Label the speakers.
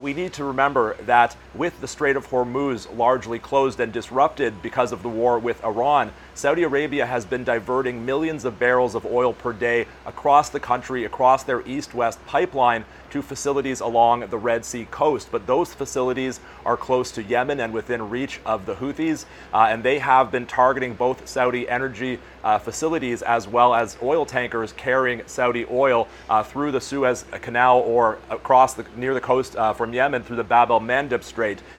Speaker 1: We need to remember that with the Strait of Hormuz largely closed and disrupted because of the war with Iran, Saudi Arabia has been diverting millions of barrels of oil per day across the country, across their east-west pipeline to facilities along the Red Sea coast. But those facilities are close to Yemen and within reach of the Houthis, and they have been targeting both Saudi energy facilities as well as oil tankers carrying Saudi oil through the Suez Canal or across near the coast from Yemen through the Bab el-Mandeb Strait.